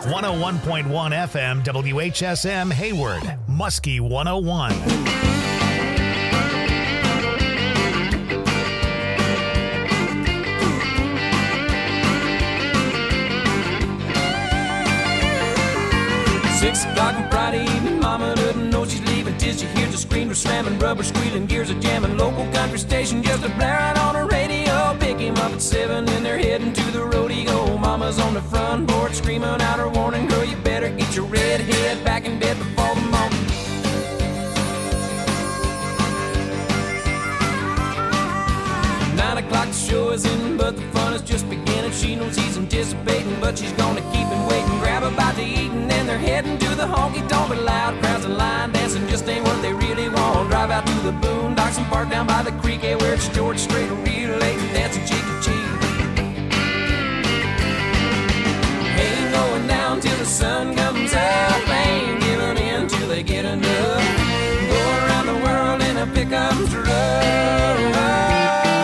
101.1 FM WHSM Hayward, Muskie 101. Six o'clock on Friday evening, mama doesn't know she's leaving till she hears the screamer slamming, rubber squealing, gears are jamming, local country station just a blaring on the radio. Pick him up at 7 and they're heading to the rodeo. Mama's on the front porch screaming out her warning, girl, you better get your red head back in bed before the morning. The show is in, but the fun is just beginning. She knows he's anticipating, but she's gonna keep him waiting. Grab a bite to eating, and they're heading to the honky-tonk. But loud crowds and line dancing just ain't what they really want. Drive out to the boondocks and park down by the creek, yeah, where it's George Strait, relating, dancing cheek to cheek. Ain't going down till the sun comes up. Ain't giving in till they get enough. Go around the world in a pickup truck.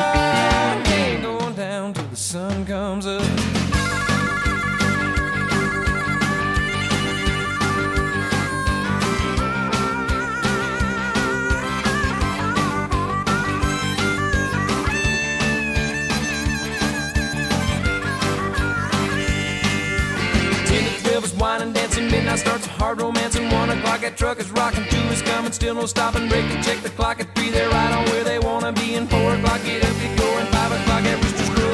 Sun comes up. 10 to 12 is wine and dancing. Midnight starts a hard romance, and 1 o'clock that truck is rocking. 2 is coming, still no stopping. Break to check the clock at 3. They're right on where they wanna be. And 4 o'clock get up, get going. 5 o'clock at Rooster's Crow.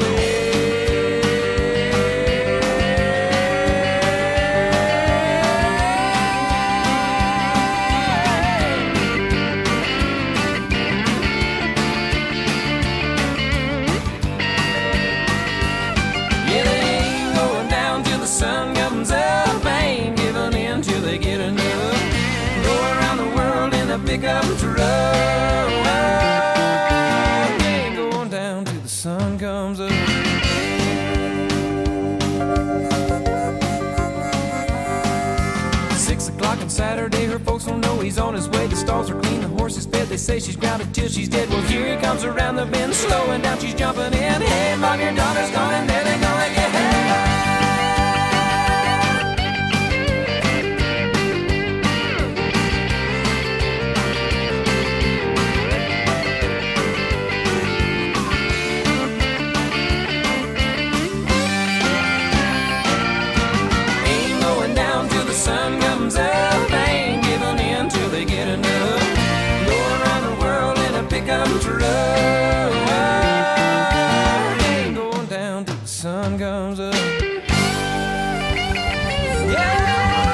Pickup truck, ain't going down till the sun comes up. Six o'clock on Saturday, her folks don't know he's on his way. The stalls are clean, the horse is fed. They say she's grounded till she's dead. Well, here he comes around the bend, slowing down, she's jumping in. Hey, mom, your daughter's gone, and there they're gonna get her. Sun comes up, ain't giving in till they get enough. Go around the world in a pickup truck. Ain't going down till the sun comes up. Yeah.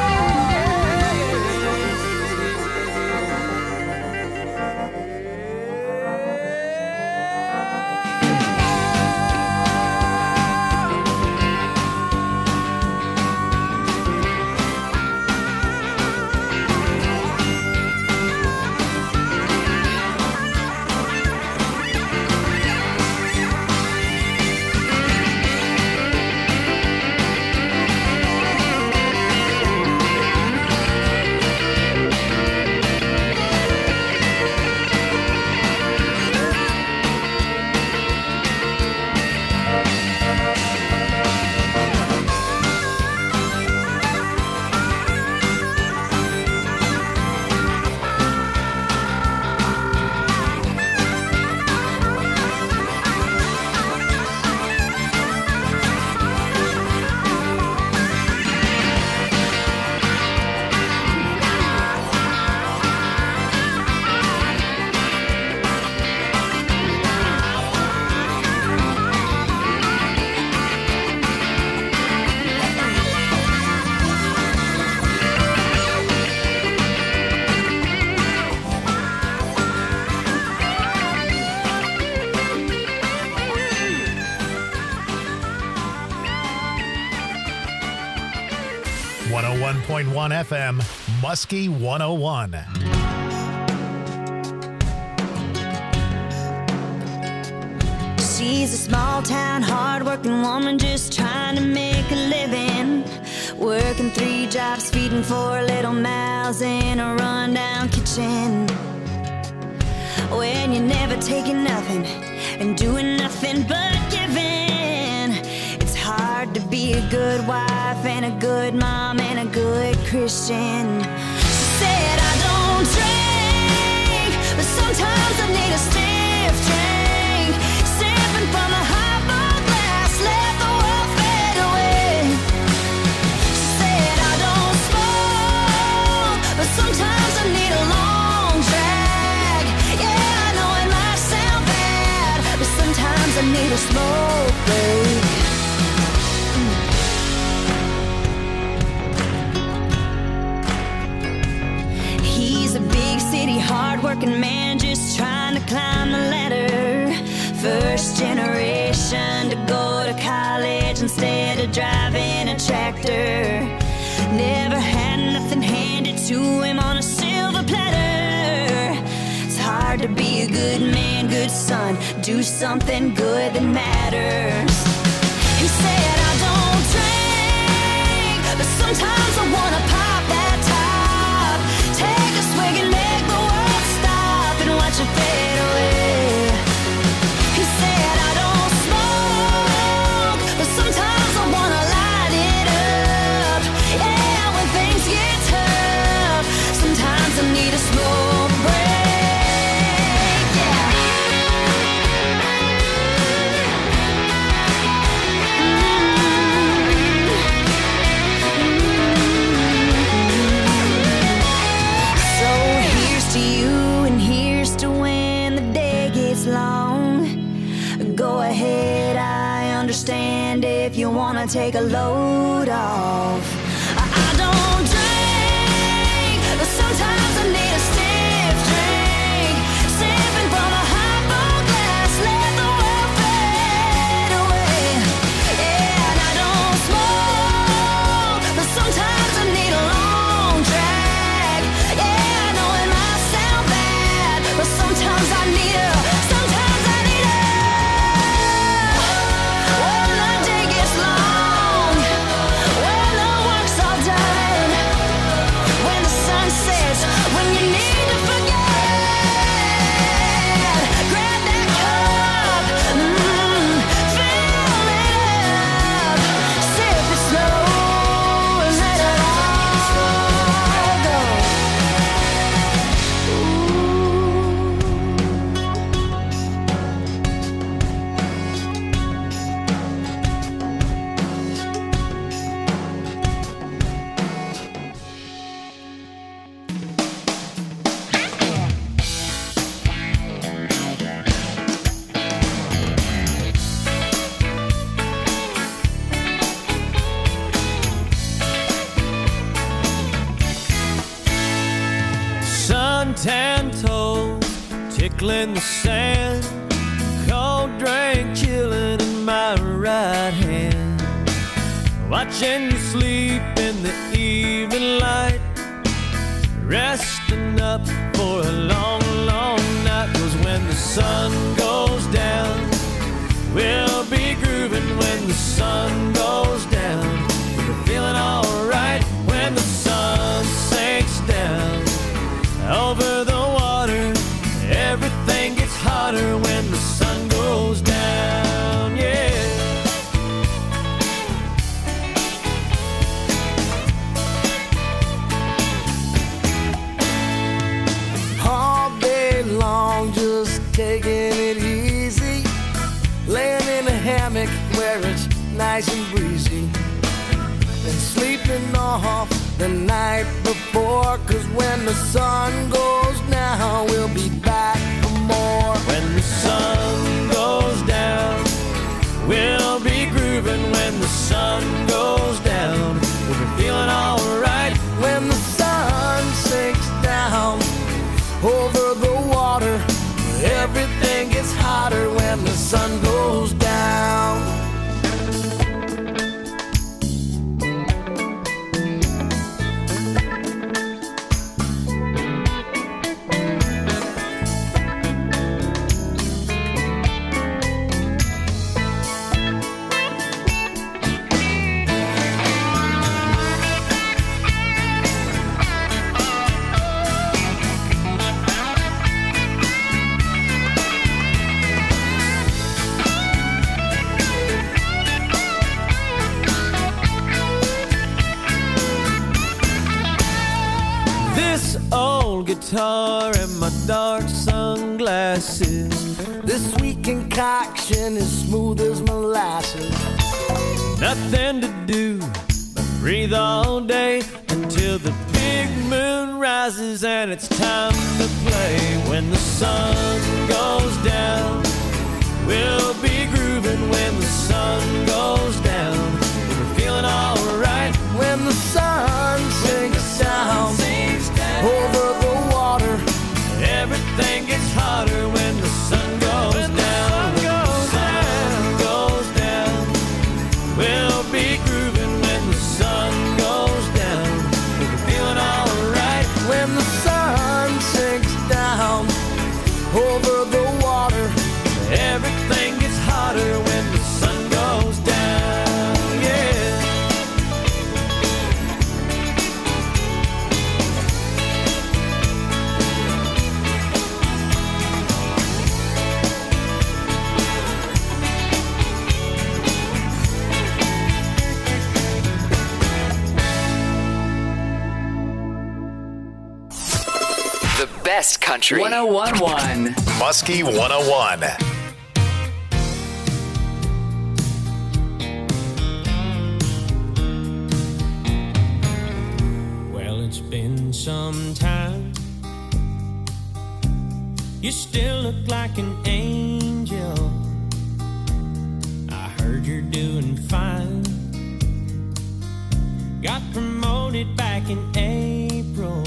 101.1 FM, Muskie 101. She's a small-town, hard-working woman just trying to make a living. Working 3 jobs, feeding 4 little mouths in a rundown kitchen. When you're never taking nothing and doing nothing but giving, it's hard to to be a good wife and a good mom and a good Christian. She said I don't drink, but sometimes I need a stiff drink. Sipping from a highball glass, let the world fade away. She said I don't smoke, but sometimes I need a long drag. Yeah, I know it might sound bad, but sometimes I need a smoke break. He's a big city, hard-working man just trying to climb the ladder. First generation to go to college instead of driving a tractor. Never had nothing handed to him on a silver platter. It's hard to be a good man, good son, do something good that matters. He said I don't drink, but sometimes I wanna pop that top. Take a swig and make the world stop and watch it fade away. He said I don't smoke, but sometimes I wanna light it up. Yeah, when things get tough, sometimes I need a smoke break. Yeah. So here's to you and here's to when the day gets long. Go ahead, I understand if you wanna take a load off. I don't drink, but sometimes I need a stiff drink. Sipping from a highball glass, let the world fade away. Yeah, and I don't smoke, but sometimes I need a long drag. Yeah, I know it might sound bad, but sometimes I need a. Sometimes I need a. When the day gets long, when the work's all done, when the sun sets, when you need to forget, grab that cup, fill it up, sip it slow, and let it all go. Suntan toes tickling the sand, cold drink chilling in my right hand. Watching you sleep in the evening light, resting up for a long, long night. 'Cause when the sun goes down, we'll be grooving. When the sun goes down, we're feeling alright. When the sun sinks down over the water, everything gets hotter when the sun goes down, yeah. All day long, just taking it easy, laying in a hammock where it's nice and breezy, and sleeping off the night before. 'Cause when the sun goes down, we'll be back for more. When the sun goes down, we'll be grooving. When the sun goes down, we'll be feeling alright. When the sun sinks down over the water, everything gets hotter when the sun goes down. guitar and my dark sunglasses. This sweet concoction is smooth as molasses. Nothing to do but breathe all day until the big moon rises and it's time to play. When the sun goes down, we'll be grooving. When the sun goes down, we're feeling alright. When the sun sinks down over the water, everything gets hotter when the sun goes down. When the sun goes down, we'll be grooving. When the sun goes down, we're feeling alright. when the sun sinks down over the water, everything gets hotter when the sun goes down. Yeah. The best country. 101.1. Muskie 101. Well, it's been some time. You still look like an angel. I heard you're doing fine. Got promoted back in April.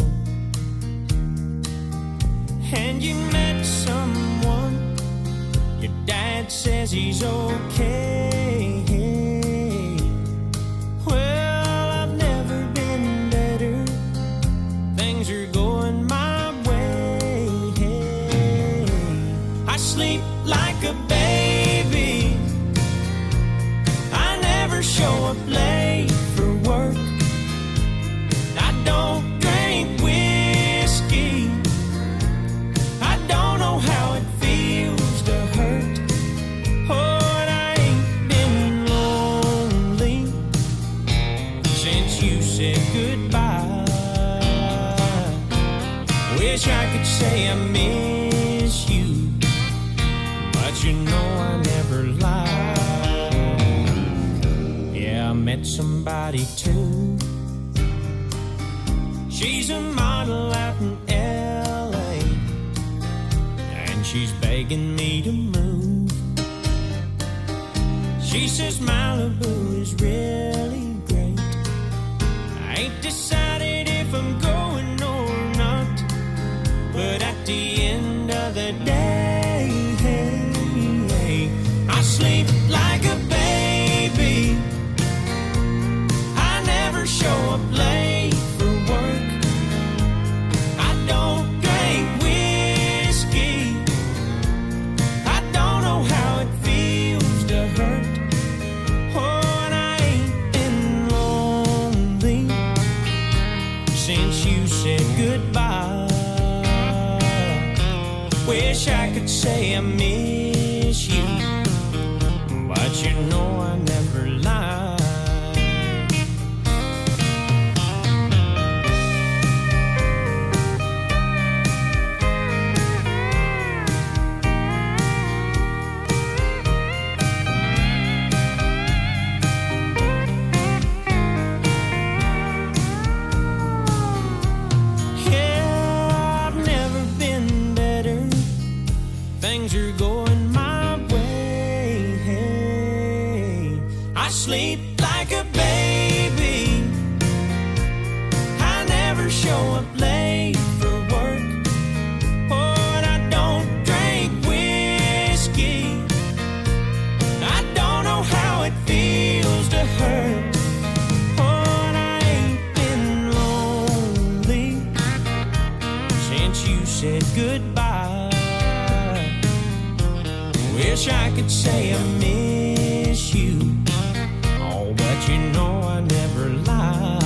And you met someone. Your dad says he's okay. Well, I've never been better. Things are going my way. I sleep like a baby. I never show up late for work. I don't drink whiskey. I don't know how it feels to hurt. Oh, and I ain't been lonely since you said goodbye. Wish I could say I miss you, but you know I never lie. Yeah, I met somebody too. She's a model out in L.A. and she's begging me to move. She says Malibu is really great. I ain't decided if I'm going or not, but at the end of the day, I sleep like a baby. I never show up late for work. I don't drink whiskey. I don't know how it feels to hurt. Oh, and I ain't been lonely since you said goodbye. Wish I could say I miss you, but you know I never lie. Yeah, I've never been better. Things are going my way. I sleep like a baby. I never show up late for work. Oh, and I don't drink whiskey. I don't know how it feels to hurt. Oh, and I ain't been lonely since you said goodbye. Wish I could say I miss you, oh, but you know I never lie.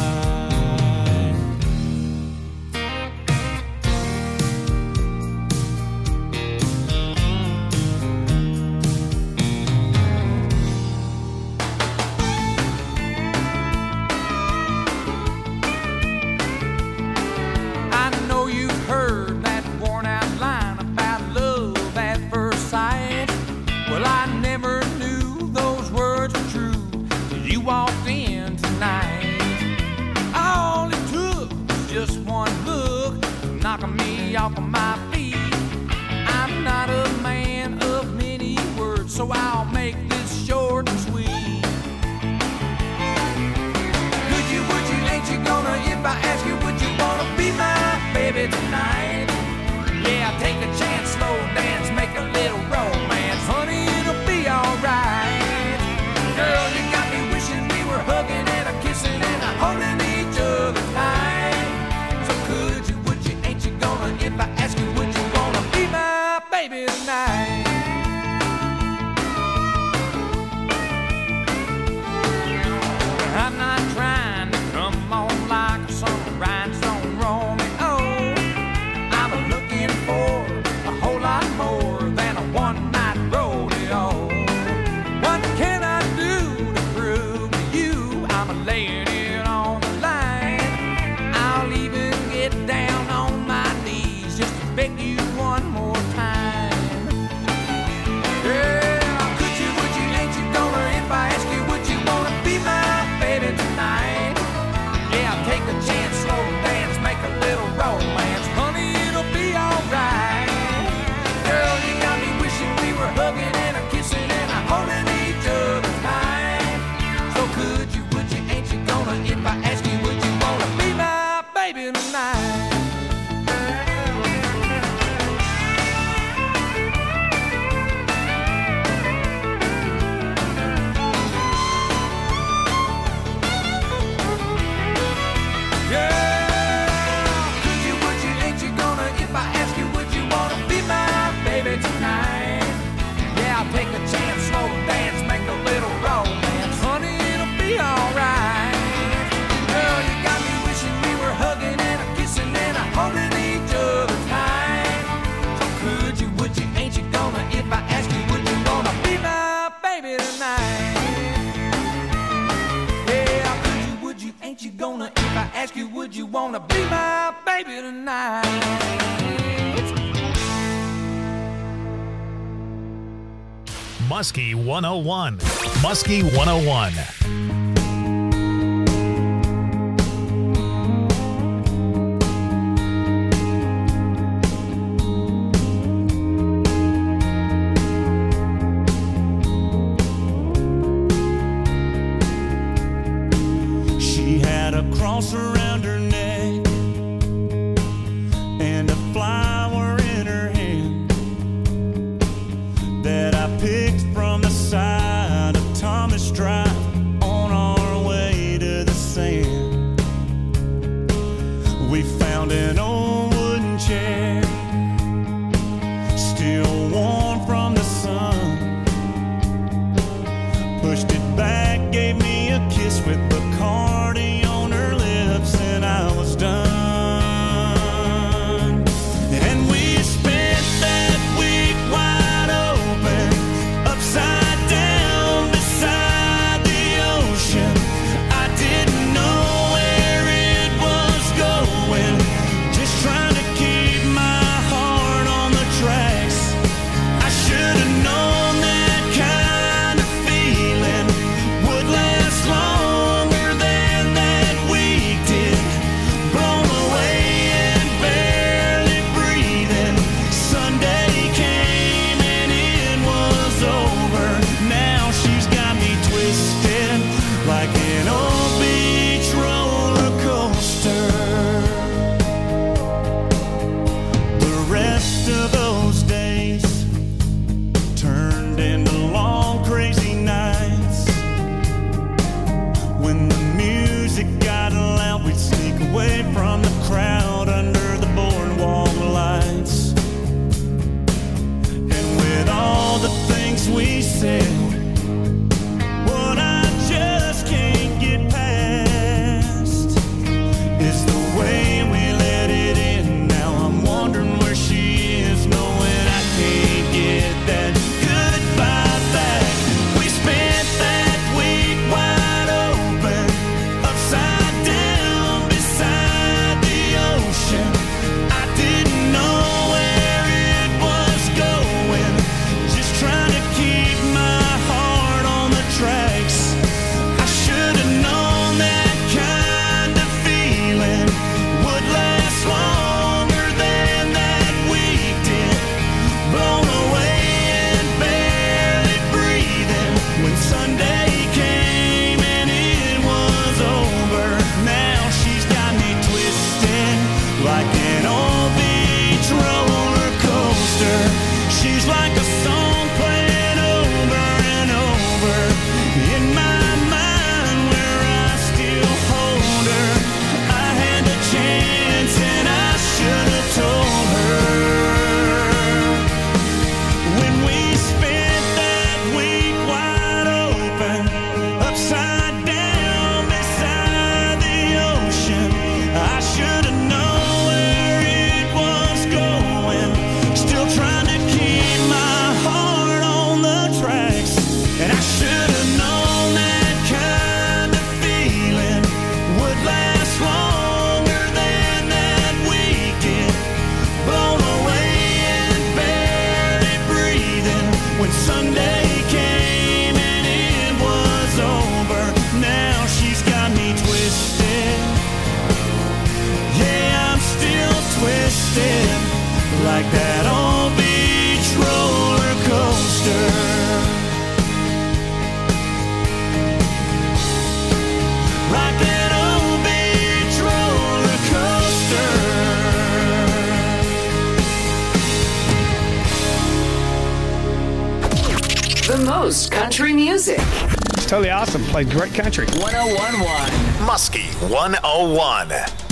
I know you've heard me off of my feet. I'm not a man of many words, so I'll make this short and sweet. Could you, would you, ain't you gonna, if I ask you, would you wanna be my baby tonight? Yeah, take a chance, slow dance, make a little romance. Honey, it'll be alright. Girl, you got me wishing we were hugging and a kissing and a holding each other tight. So could you, would you, ain't you gonna, if I ask you, would you wanna be my baby tonight? I'm not trying to come on like some rhinestone Romeo. I'm looking for a whole lot more than a one-night rodeo. What can I do to prove to you I'm laying it on the line? I'll even get down on my knees just to beg you one more time. Girl, could you, would you, ain't you gonna, if I ask you, would you wanna be my baby tonight? Yeah, take a chance, slow dance, make a little romance. Honey, it'll be alright. Girl, you got me wishing we were hugging and a kissing and a holding each other tight. So could you, would you, ain't you gonna, if I ask you, would you wanna be my baby tonight? Take a chance, slow dance, make a little romance. Honey, it'll be alright. Girl, you got me wishing we were hugging and a kissing and a holding each other tight. So could you, would you, ain't you gonna, if I ask you, would you wanna be my baby tonight? Yeah, could you, would you, ain't you gonna, if I ask you, would you wanna be my baby tonight? Muskie 101. Muskie 101. She had a cross around her neck and a flower in her hand that I picked from the side of Thomas Drive on our way to the sand. We found an old wooden chair, still warm from the sun. Pushed it back, gave me a kiss with Bacardi on her lips, and I was done. And we spent that week wide open, upside down beside the ocean. I didn't know where it was going, just trying to keep my heart on the tracks. I should have known that kind of feeling would last long The most country music. It's totally awesome. Played great country. 101.1. Muskie 101.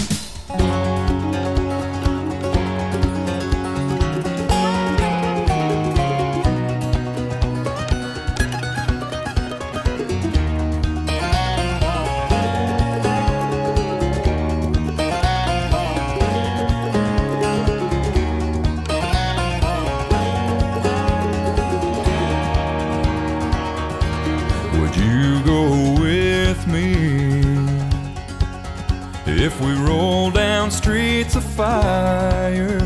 If we roll down streets of fire,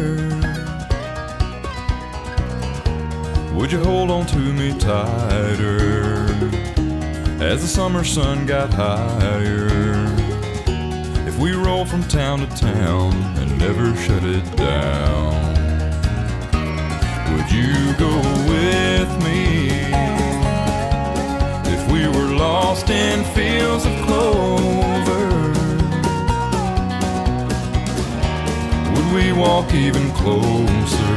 would you hold on to me tighter as the summer sun got higher? If we roll from town to town and never shut it down, would you go with me? If we were lost in fields of clover, we walk even closer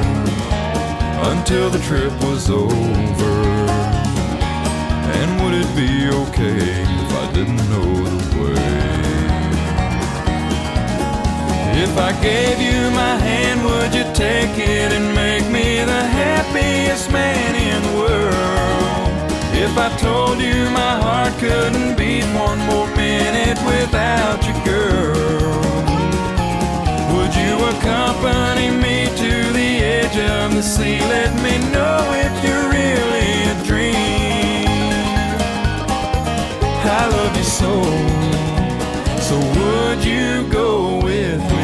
until the trip was over? And would it be okay if I didn't know the way? If I gave you my hand, would you take it and make me the happiest man in the world? If I told you my heart couldn't beat one more minute without you, girl, would you accompany me to the edge of the sea? Let me know if you're really a dream. I love you so, so would you go with me?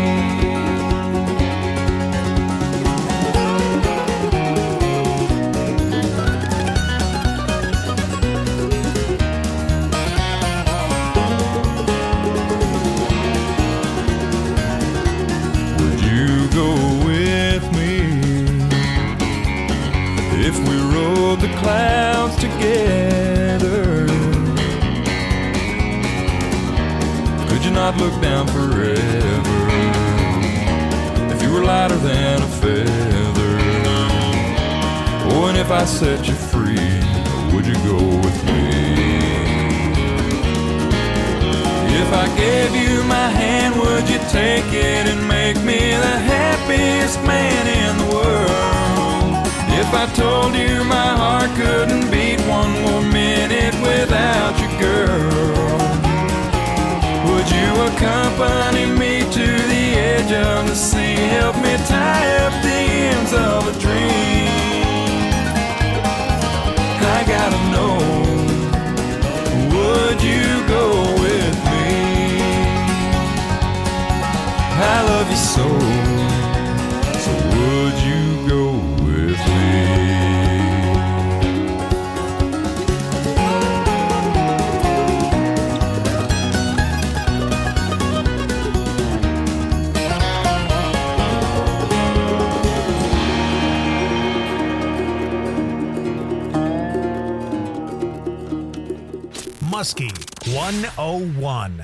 The clouds together, could you not look down forever? If you were lighter than a feather, oh, and if I set you free, would you go with me? If I gave you my hand, would you take it and make me the happiest man in the world? If I told you my heart couldn't beat one more minute without you, girl, would you accompany me to the edge of the sea? Help me tie up the ends of a dream. I gotta know, would you go with me? I love you so, so would you go with me? Muskie 101.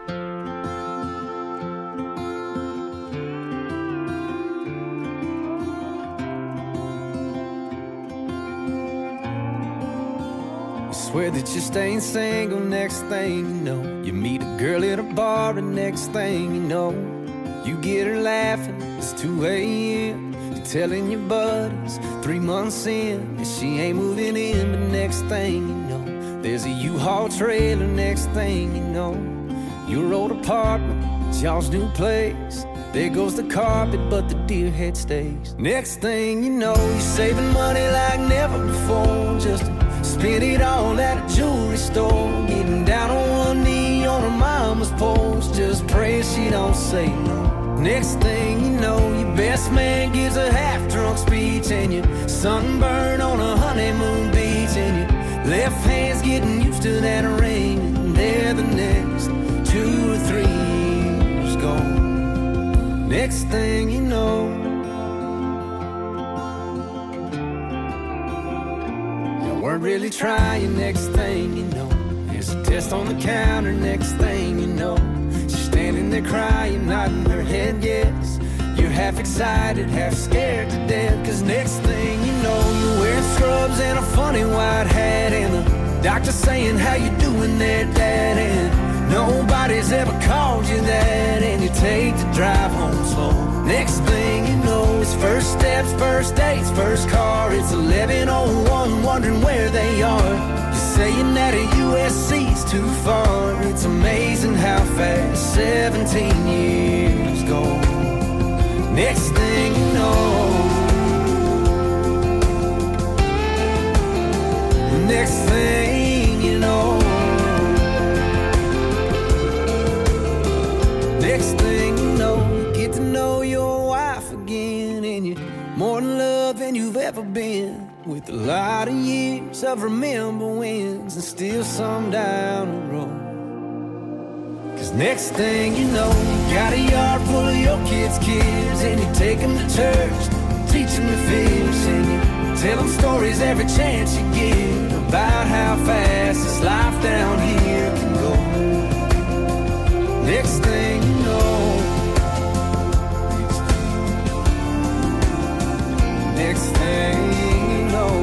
Swear that you're staying single, next thing you know, you meet a girl at a bar, and next thing you know, you get her laughing, it's 2 a.m. You're telling your buddies 3 months in, and she ain't moving in. But next thing you know, there's a U-Haul trailer. Next thing you know, your old apartment, it's y'all's new place. There goes the carpet, but the deer head stays. Next thing you know, you're saving money like never before, just to spend it all at a jewelry store. Getting down on one knee on her mama's porch, just praying she don't say no. Next thing you know, your best man gives a half-drunk speech, and you're sunburned on a honeymoon beach, and your left hand's getting used to that ring, and there the next 2 or 3 years gone. Next thing you know, you weren't really trying. Next thing you know, there's a test on the counter. Next thing you know, she's standing there crying, nodding her head yes. You're half excited, half scared to death, 'cause next thing you know, you're wearing scrubs and a funny white hat, and the doctor saying, how you doing there, Dad? And nobody's ever called you that, and you take the drive home slow. Next thing you know, it's first steps, first dates, first car. It's 11:01, wondering where they are. You're saying that a USC's too far. It's amazing how fast 17 years go. Next thing you know, next thing you know, next thing you know, you get to know your wife again, and you're more in love than you've ever been, with a lot of years of remember wins and still some down the road. 'Cause next thing you know, you got a yard full of your kids' kids, and you take them to church, teach them to fish, and you tell them stories every chance you get about how fast this life down here can go. Next thing you know, next thing you know.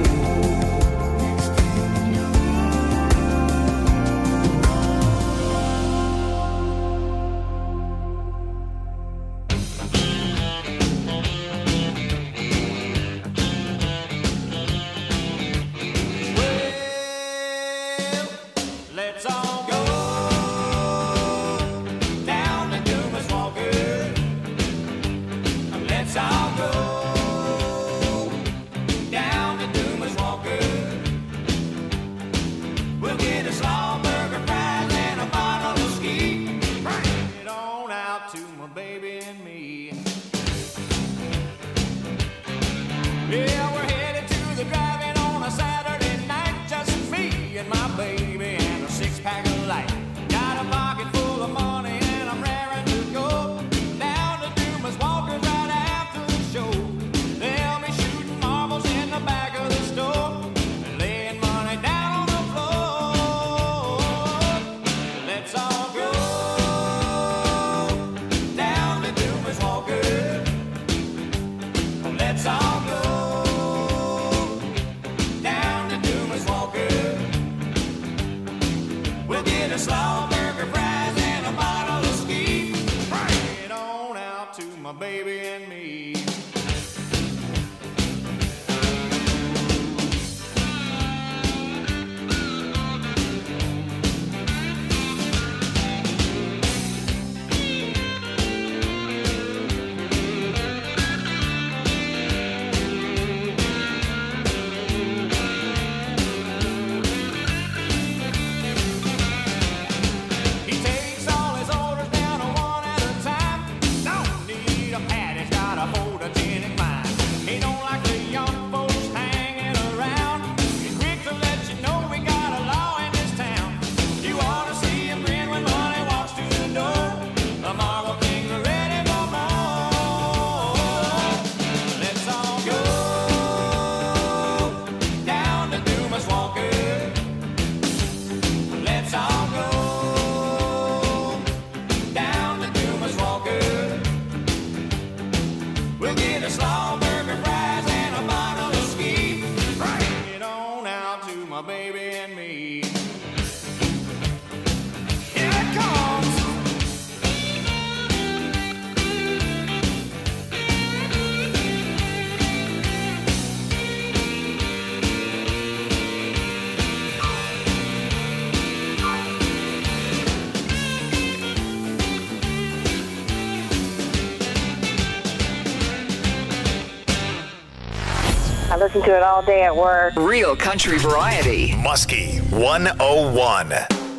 I listen to it all day at work. Real country variety. Muskie 101.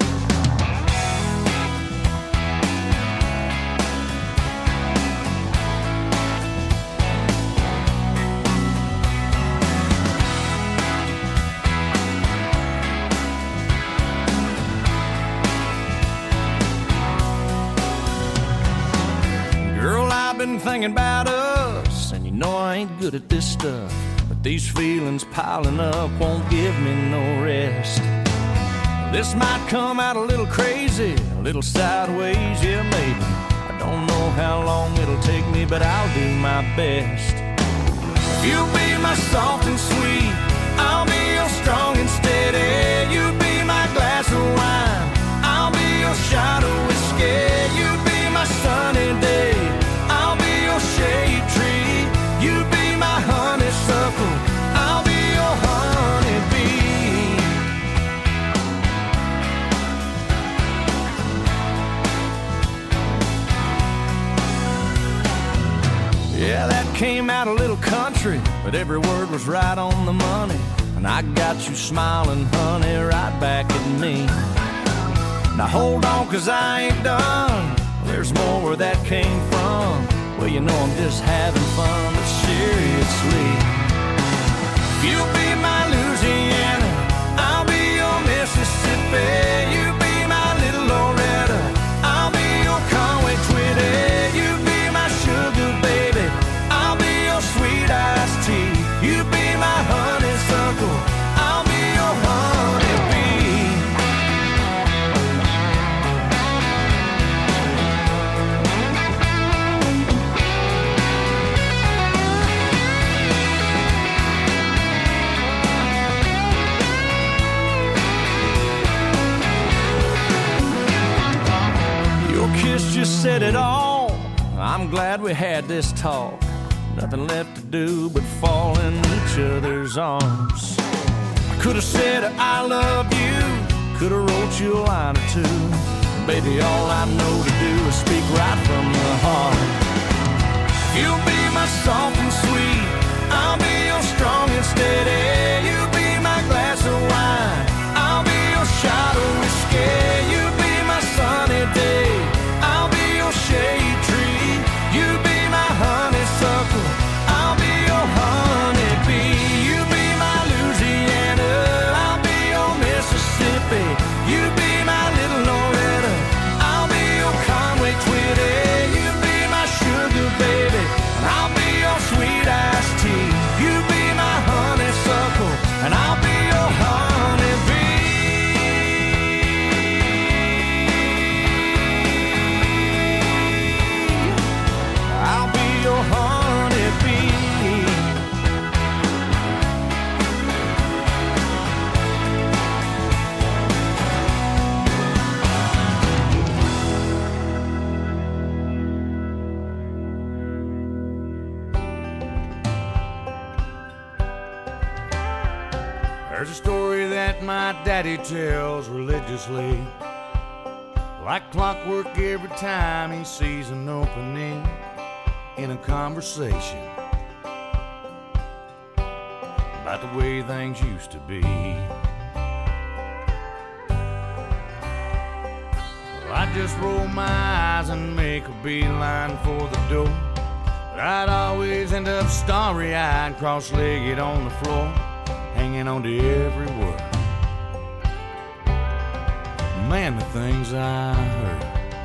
Girl, I've been thinking about us, and you know I ain't good at this stuff. These feelings piling up won't give me no rest. This might come out a little crazy, a little sideways, yeah, maybe. I Don't know how long it'll take me, but I'll do my best. You'll be my soft and sweet, I'll be your strong and steady. You be my glass of wine, I'll be your shot of whiskey. You be my sunny day, I'll be your shade tree. You be my honeysuckle, I'll be your honeybee. Yeah, that came out a little country, but every word was right on the money. And I got you smiling, honey, right back at me. Now hold on, 'cause I ain't done. There's more where that came from. Well, you know I'm just having fun, but seriously. You'll be my Louisiana, I'll be your Mississippi. You be my little Loretta, I'll be your Conway Twitty. You be my sugar baby, I'll be your sweet iced tea. You be my honeysuckle, I'll be your honeybee. Your kiss just said it all. I'm glad we had this talk. Nothing left to do but fall in each other's arms. I could have said I love you, could have wrote you a line or two. Baby, all I know to do is speak right from the heart. You'll be my soft and sweet, I'll be your strong and steady. You be my glass of wine, I'll be your shot of whiskey. You be my sunny day, I'll be your shade tree. You be my honeysuckle, I'll be your honeybee. You be my Louisiana, I'll be your Mississippi. You be my little Loretta, I'll be your Conway Twitty. You be my sugar baby, and I'll be your sweet iced tea. You be my honeysuckle, and I'll be your honeybee. I'll be your honeybee. There's a story that my daddy tells religiously, like clockwork every time he sees an opening in a conversation about the way things used to be. Well, I just roll my eyes and make a beeline for the door, but I'd always end up starry-eyed, cross-legged on the floor, hanging on to every word. Man, the things I heard.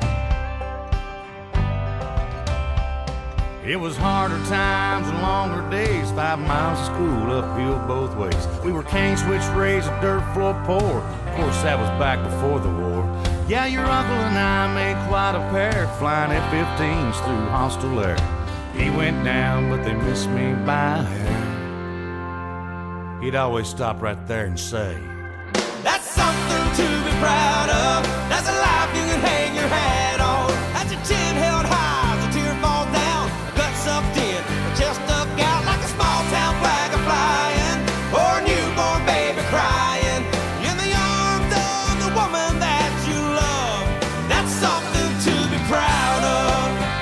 It was harder times and longer days, 5 miles of school uphill both ways. We were cane switch raised, a dirt floor poor. Of course, that was back before the war. Yeah, your uncle and I made quite a pair, flying F-15s through hostile air. He went down, but they missed me by a hair. He'd always stop right there and say, That's something to be proud of. That's a life you can hang your hat on. That's your chin held high as a tear falls down. Gut sucked in, or chest stuck out like a small town flag a flying, or a newborn baby crying in the arms of the woman that you love. That's something to be proud of.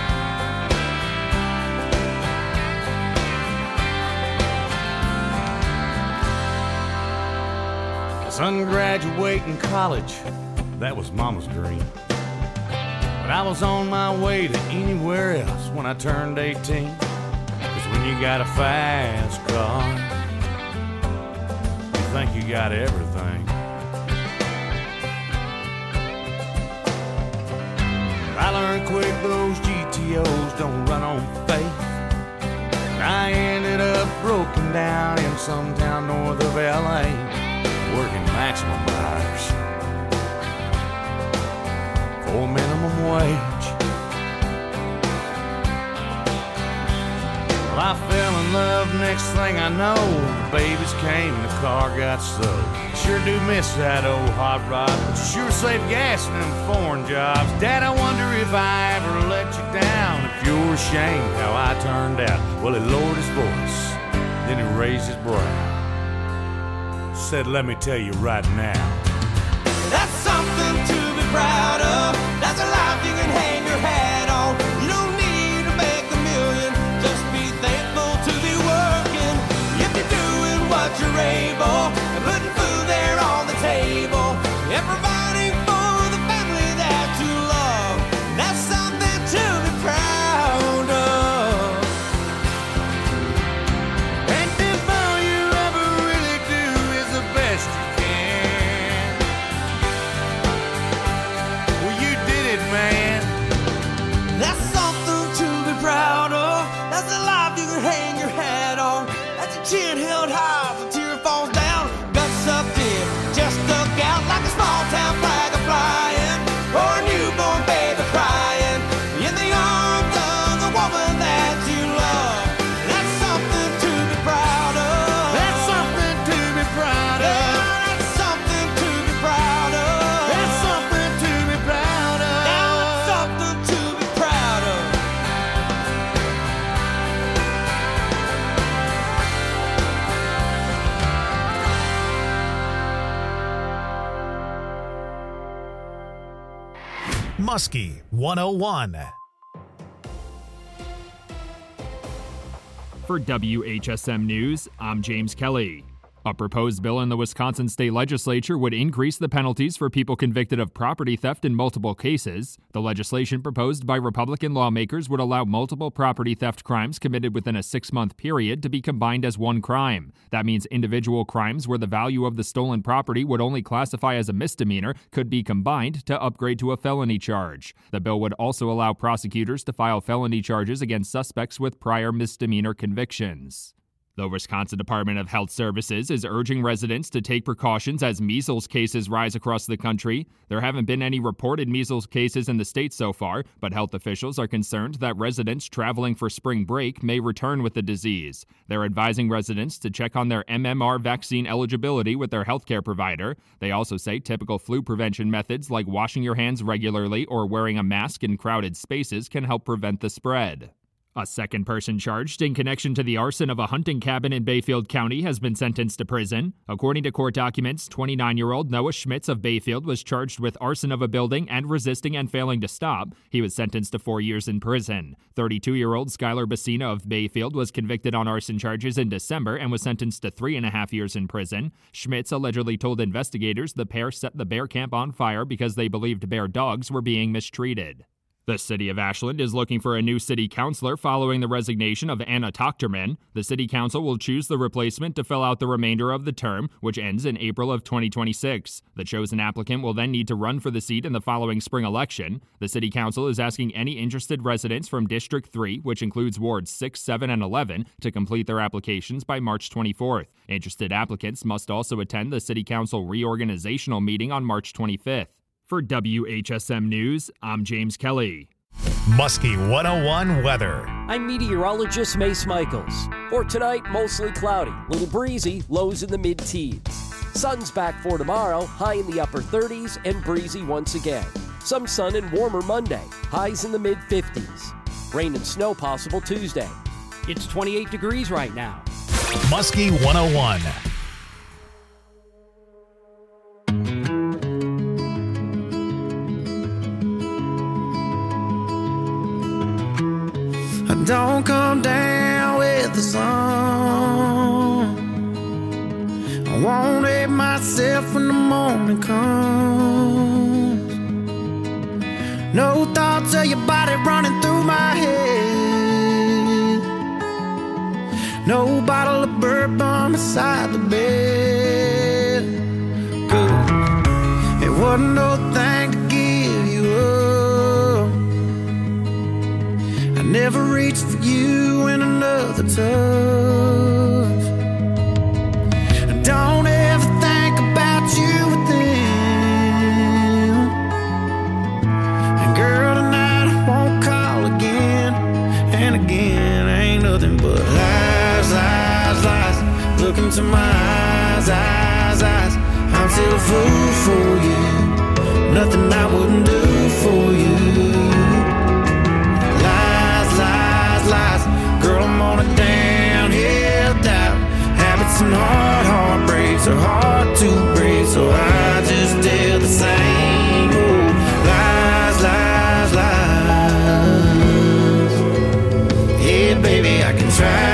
son graduating college, that was Mama's dream. But I was on my way to anywhere else when I turned 18. 'Cause when you got a fast car, you think you got everything. I learned quick those GTOs don't run on faith. I ended up broken down in some town north of LA, working maximum hours for minimum wage. Well, I fell in love, next thing I know, the babies came and the car got sold. Sure do miss that old hot rod, but you sure save gas in them foreign jobs. Dad, I wonder if I ever let you down, if you're ashamed how I turned out. Well, he lowered his voice, then he raised his brow. Said, let me tell you right now. That's something to be proud of. That's a life you can hang your hat on. You don't need to make a million. Just be thankful to be working. If you're doing what you're able and putting food there on the table and providing for the family that you love, that's something to be proud of. And if all you ever really do is the best you can, well, you did it, man. That's something to be proud of. That's a life you can hang your hat on. That's your chin held high as a tear falls down. Guts up deep, just stuck out like a small town flag flying, or a newborn baby crying in the arms of the woman that you love. That's something to be proud of. That's something to be proud of. That's something to be proud of. That's something to be proud of. That's something to be proud of. Muskie 101. For WHSM News, I'm James Kelly. A proposed bill in the Wisconsin state legislature would increase the penalties for people convicted of property theft in multiple cases. The legislation proposed by Republican lawmakers would allow multiple property theft crimes committed within a 6-month period to be combined as one crime. That means individual crimes where the value of the stolen property would only classify as a misdemeanor could be combined to upgrade to a felony charge. The bill would also allow prosecutors to file felony charges against suspects with prior misdemeanor convictions. The Wisconsin Department of Health Services is urging residents to take precautions as measles cases rise across the country. There haven't been any reported measles cases in the state so far, but health officials are concerned that residents traveling for spring break may return with the disease. They're advising residents to check on their MMR vaccine eligibility with their healthcare provider. They also say typical flu prevention methods like washing your hands regularly or wearing a mask in crowded spaces can help prevent the spread. A second person charged in connection to the arson of a hunting cabin in Bayfield County has been sentenced to prison. According to court documents, 29-year-old Noah Schmitz of Bayfield was charged with arson of a building and resisting and failing to stop. He was sentenced to 4 years in prison. 32-year-old Skylar Bassina of Bayfield was convicted on arson charges in December and was sentenced to 3.5 years in prison. Schmitz allegedly told investigators the pair set the bear camp on fire because they believed bear dogs were being mistreated. The city of Ashland is looking for a new city councilor following the resignation of Anna Tochterman. The city council will choose the replacement to fill out the remainder of the term, which ends in April of 2026. The chosen applicant will then need to run for the seat in the following spring election. The city council is asking any interested residents from District 3, which includes wards 6, 7, and 11, to complete their applications by March 24th. Interested applicants must also attend the city council reorganizational meeting on March 25th. For WHSM News, I'm James Kelly. Muskie 101 weather. I'm meteorologist Mace Michaels. For tonight, mostly cloudy, little breezy, lows in the mid-teens. Sun's back for tomorrow, high in the upper 30s and breezy once again. Some sun and warmer Monday, highs in the mid-50s. Rain and snow possible Tuesday. It's 28 degrees right now. Muskie 101. Don't come down with the sun. I won't hate myself when the morning comes. No thoughts of your body running through my head. No bottle of bourbon beside the bed. Good. It wasn't no thing to give you up. Never reached for you in another touch. Don't ever think about you with them. And girl, tonight I won't call again. And again, ain't nothing but nothing I wouldn't do for you. Lies, lies, lies, girl, I'm on a downhill dive. Habits and heartbreaks are hard to break, so I just tell the same old lies, lies, lies. Yeah, baby, I can try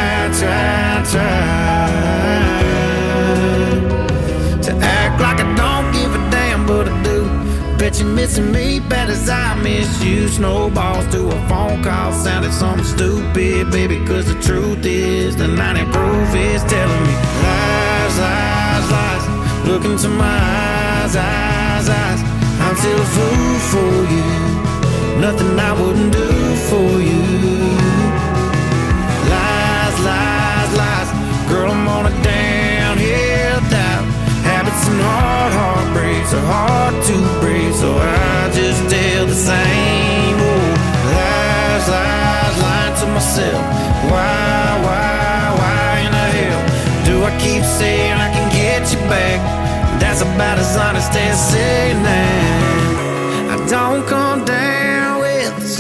to act like I don't give a damn, but I do. Bet you're missing me bad as I miss you. Snowballs to a phone call sounded something stupid, baby, cause the truth is the 90 proof is telling me lies, lies, lies. Look into my eyes, eyes, eyes. I'm still a fool for you, nothing I wouldn't do for you. Lies, lies, lies, girl, I'm on a downhill dive. Habits and heartbreaks are hard to break, so I just tell the same old lies, lies, lying to myself. Why in the hell do I keep saying I can get you back? That's about as honest as saying that I don't come down with the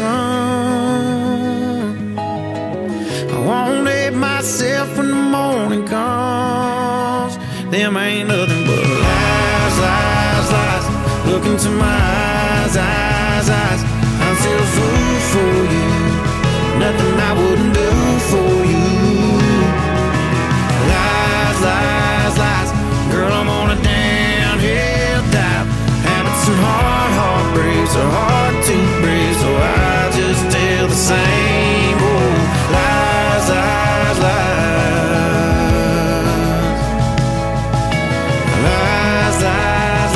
sun. I won't let myself when the morning comes. Them ain't nothing but lies, lies, lies. Look into my eyes, eyes, eyes. I'm still a fool for you, nothing I wouldn't do for you. Lies, lies, lies. Girl, I'm on a downhill dive. Habits and heartbreaks are hard to break, so I just tell the same old lies, lies, lies. Lies, lies,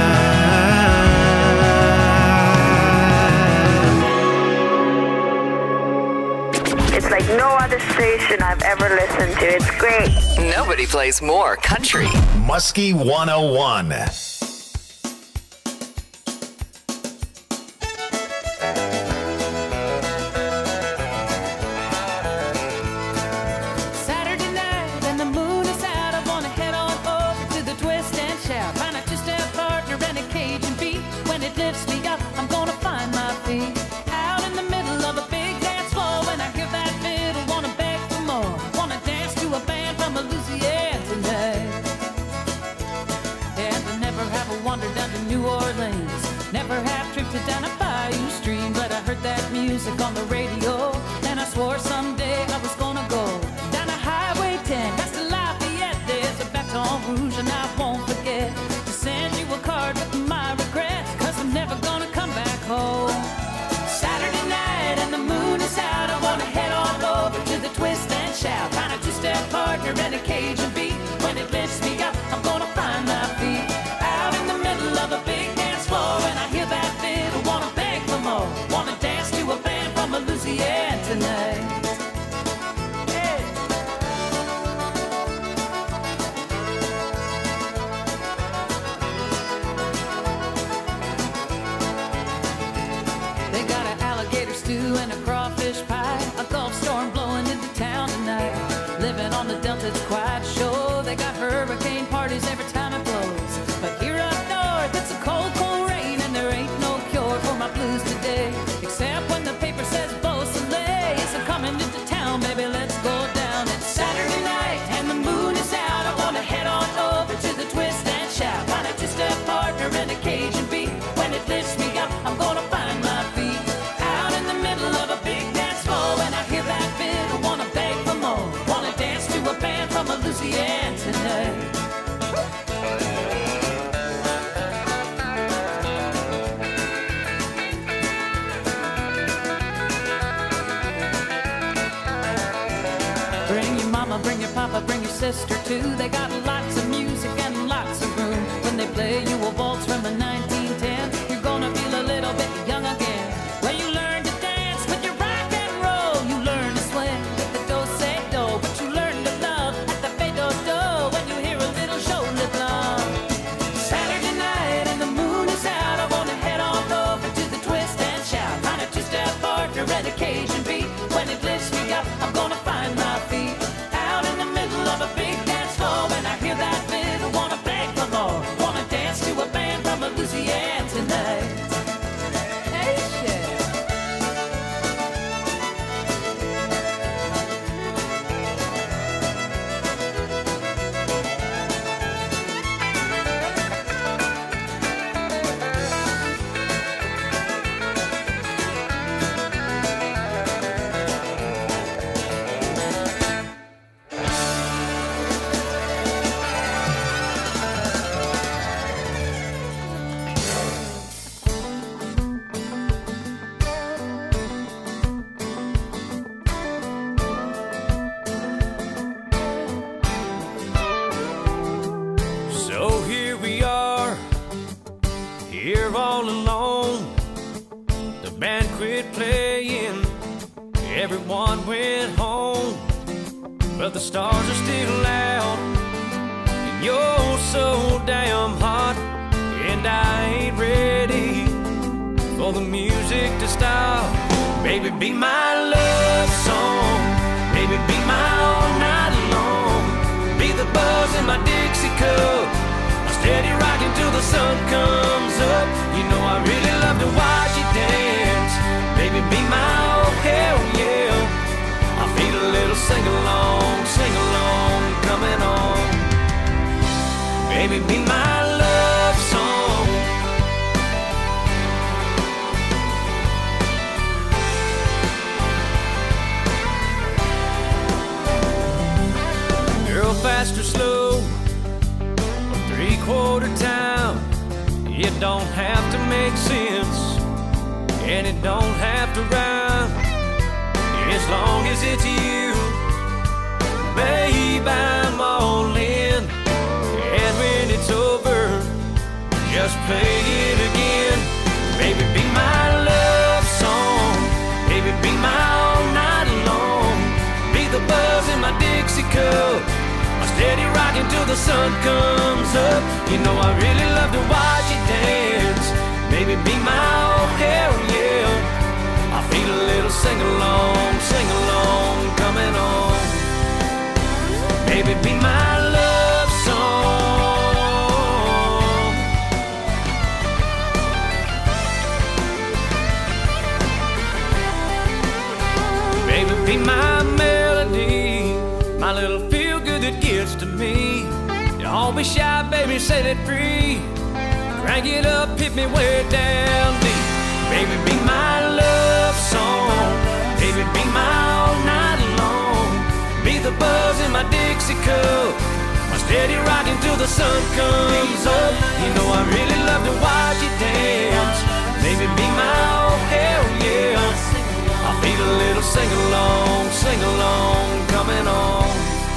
lies. It's like no other station I've ever listened to. It's great. Nobody plays more country. Muskie 101. Saturday night and the moon is out. I wanna head on over to the twist and shout. Find a two-step partner and a Cajun beat. When it lifts me up, I'm gonna find my feet. Out in the middle of a big dance floor. When I hear that fiddle, wanna beg for more. Wanna dance to a band from Louisiana tonight. And I never have wandered down to New Orleans. Never have drifted down a bayou stream. But I heard that music on the radio, and I swore someday I was gonna go down a Highway 10, past the Lafayette. There's a Baton Rouge, and I won't forget to send you a card with my regrets, cause I'm never gonna come back home. Saturday night and the moon is out. I wanna head on over to the twist and shout. Find a two-step partner and a Cajun beat. When it lifts me up, I'm gonna find my feet. Out in the middle of a big dance floor, and I hear that fiddle, wanna beg for more. Wanna dance to a band from Louisiana tonight. Hey. They got an alligator stew and a crawfish pie. A Gulf storm blowing into town tonight. Living on the Delta, it's quite a show. They got hurricane parties every time it blows. But here up north, it's a cold, cold rain, and there ain't no cure for my blues today. Except when the paper says Beausoleil. So coming into town, baby, let's go down. It's Saturday night and the moon is out. I wanna head on over to the twist and shout. Find a two-step partner and a Cajun beat. When it lifts me up, I'm gonna find my feet. Out in the middle of a big dance floor, and I hear that fiddle, wanna beg for more. Wanna dance to a band from Louisiana tonight. Bring your mama, bring your papa, bring your sister too. They got lots of music and lots of room. When they play you a waltz from the 1910, you're gonna feel a little bit young again. Well, you learn to dance with your rock and roll. You learn to swing with the do-say-do. But you learn to love at the fade-do-do when you hear a little show live long. Saturday night and the moon is out. I wanna head on over to the twist and shout. Find a two-step partner and a Cajun beat. When it lifts me up, I'm gonna find my feet. Out in the middle of a big dance floor, when I hear Everyone went home, but the stars are still out. And you're so damn hot, and I ain't ready for the music to stop. Baby, be my love song. Baby, be my all night long. Be the buzz in my Dixie cup. I'm steady rocking till the sun comes up. You know I really love to watch you dance. Baby, be my oh hell yeah. I feel a little sing-along coming on. Baby, be my love song. Girl, fast or slow, or three-quarter time, it don't have to make sense, and it don't have to rhyme, as long as it's you. Babe, I'm all in, and when it's over, just play it again. Baby, be my love song. Baby, be my all night long. Be the buzz in my Dixie cup. I'm steady rocking till the sun comes up. You know I really love to watch you dance. Baby, be my oh hell yeah. I feel a little sing-along coming on. Baby, be my love song. Baby, be my melody, my little feel-good that gets to me. Don't be shy, baby, set it free. Crank it up, hit me way down deep. Baby, be my love song. Baby, be my all night long. Be the buzz in my Dixie cup. I'm steady rocking till the sun comes up. You know I really love to watch you dance. Baby, be my oh hell yeah. I feel a little sing-along coming on.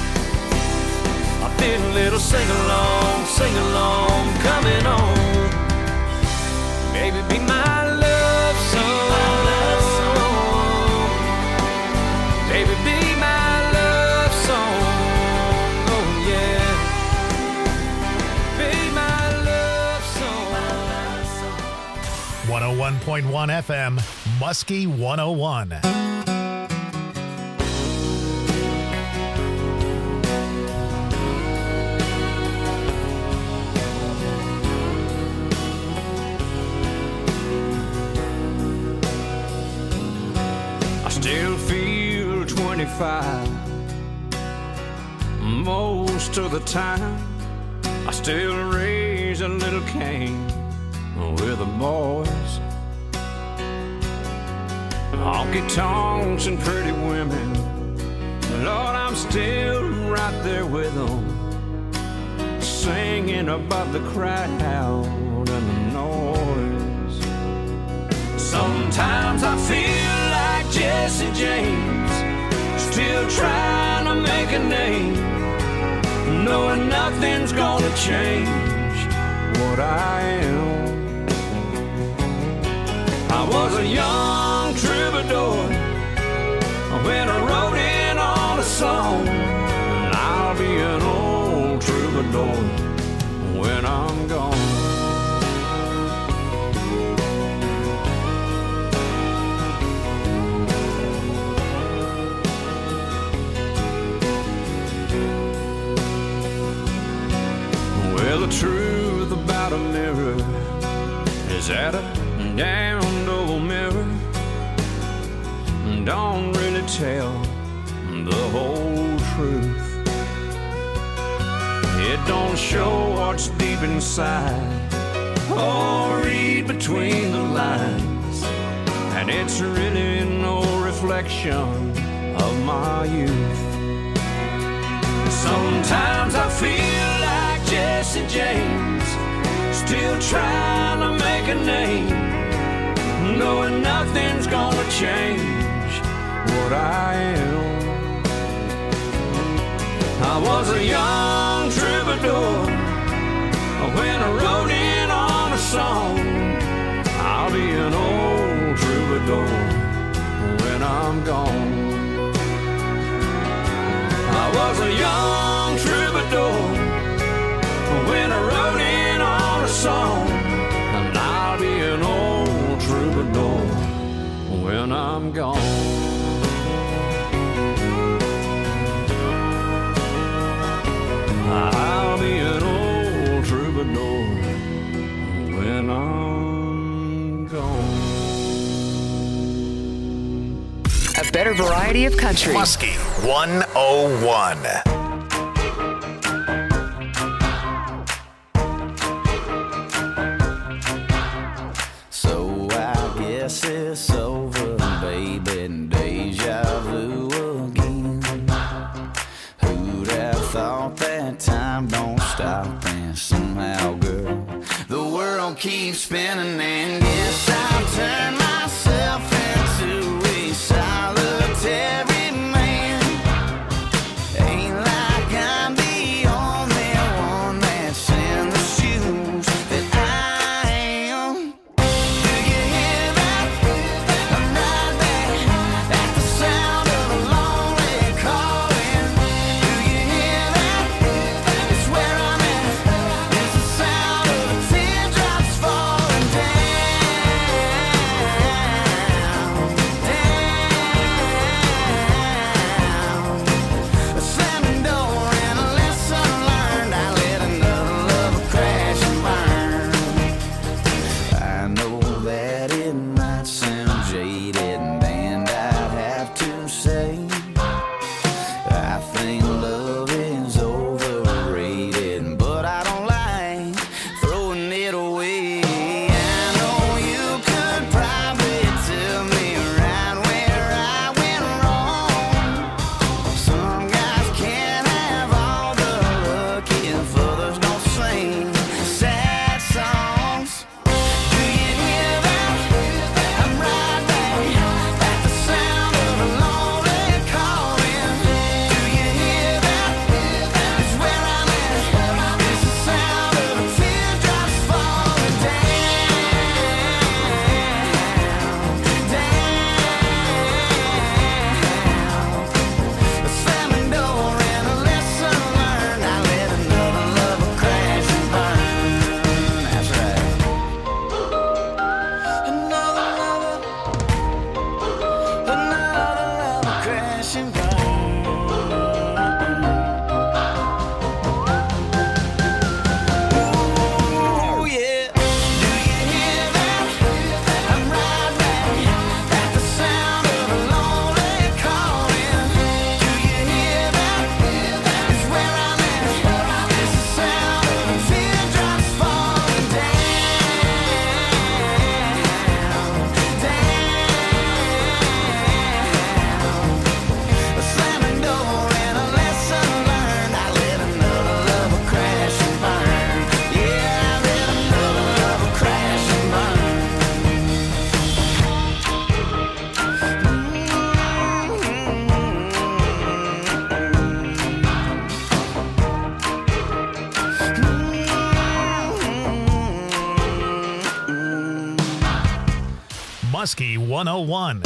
I feel a little sing-along coming on. Baby, be my love song. Baby, be my love song. Oh yeah. Be my love song. 101.1 FM, Muskie 101. Still feel 25 most of the time. I still raise a little Cain with the boys. Honky tonks and pretty women, Lord, I'm still right there with them, singing about the crowd and the noise. Sometimes I feel like Jesse James, still trying to make a name, knowing nothing's gonna change what I am. I was a young troubadour when I wrote in on a song, and I'll be an old troubadour when I'm gone. Well, the truth about a mirror is that a damned old mirror don't really tell the whole truth. It don't show what's deep inside or read between the lines, and it's really no reflection of my youth. Sometimes I feel like Jesse James, still trying to make a name, knowing nothing's gonna change what I am. I was a young troubadour when I wrote in on a song. I'll be an old troubadour when I'm gone. I was a young troubadour when I wrote in on a song, and I'll be an old troubadour when I'm gone. I'll be an old troubadour when I'm gone. A better variety of country. Muskie 101. So I guess it's over, baby, deja vu again. Who'd have thought that time don't stop, and somehow, girl, the world keeps spinning, and guess I've turned myself into a solitary man. Ain't like I'm the only one that's in the shoes that I am. Do you hear that? I'm right there at the sound of a lonely calling. Do you hear that? It's where I'm at. It's the sound of the teardrops falling down, down. A slamming door and a lesson learned. I let another lover crash and burn. I know that it might sound jaded, and I'd have to say I think love is overrated, but I don't like throwing it away. I know you could probably tell me right where I went wrong. Some guys can't have all the luck if others don't sing sad songs. Do you hear that? I'm right there at the sound of a lonely calling. Do you hear that? It's where I'm at. It's the sound of the teardrops falling down, down. A slamming door and a lesson learned. I let another lover crash and burn. That's right. Another lover crash and burn. Ooh, yeah. Do you hear that? I'm right there at the sound of a lonely calling. Do you hear that? It's where I'm at. It's the sound of the teardrops falling down, down. A slamming door and a lesson learned. I let another lover crash and burn. Yeah, I let another lover crash and burn. Muskie 101.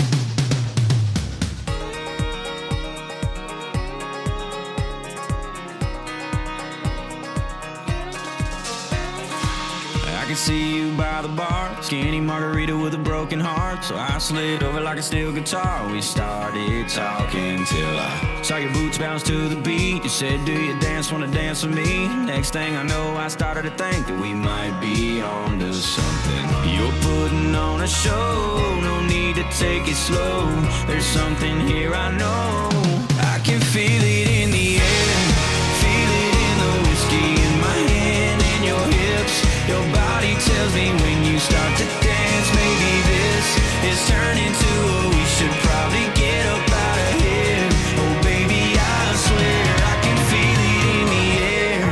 I can see you by the bar, skinny margarita with a broken heart. So I slid over like a steel guitar. We started talking till I saw your boots bounce to the beat. You said, do you dance, wanna dance with me? Next thing I know, I started to think that we might be on to something. You're putting on a show, no need to take it slow. There's something here I know. I can feel it in the air, feel it in the whiskey in my hand and your hips. Your body tells me when you start to dance, maybe this is turning to a we should probably get up out of here. Oh baby, I swear I can feel it in the air.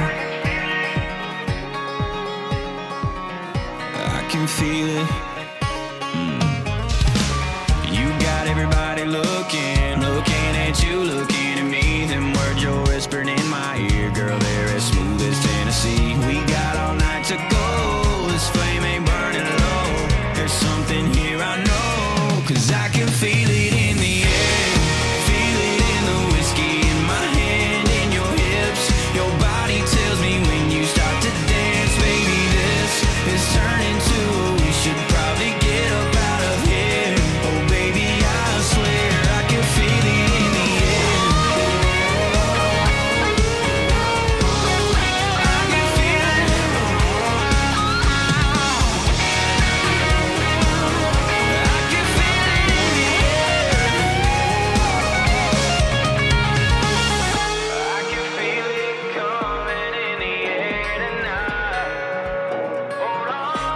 I can feel it. You got everybody looking at you, looking at me. Them words you're whispering in my ear, girl, they're as smooth as Tennessee. We got all night to go, this flame ain't burning low. There's something here I know, 'cause I can feel it in the air, feel it in the whiskey in my hand.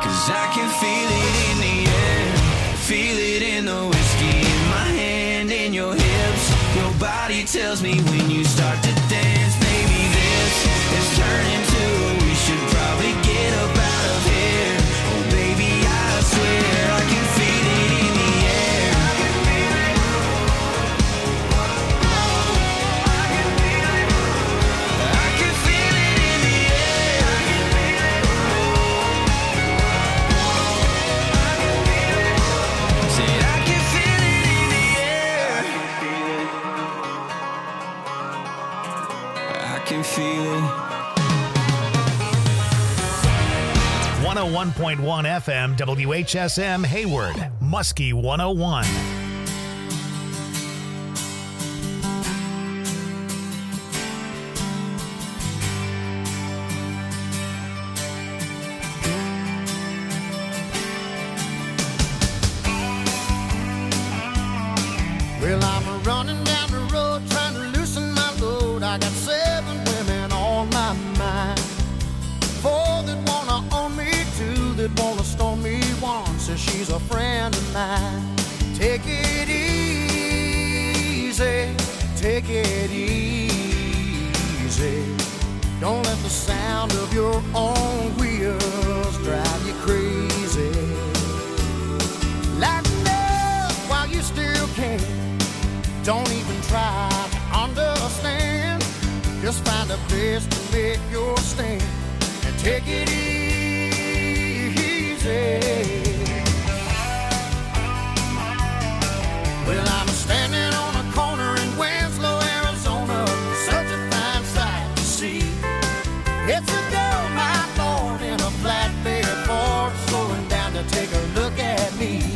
'Cause I can feel it in the air, feel it in the whiskey in my hand, in your hips. Your body tells me when you start to dance, baby, this is turning to we should probably get up out of here. Oh, baby, I swear I can feel it in the air. I can feel it. I can feel it. I can feel it in the air. I can feel it. I can feel it. Say I can feel it in the air. I can feel it. 101.1 FM, WHSM, Hayward, Muskie 101. Well, I'm running down the road trying to loosen my load. I got 7 women on my mind. 4 that wanna own me, 2 that wanna stone me. 1 says she's a friend of mine. Take it easy, take it easy. Don't let the sound of your own wheels drive you crazy. Lighten up while you still can. Don't even try to understand. Just find a place to make your stand and take it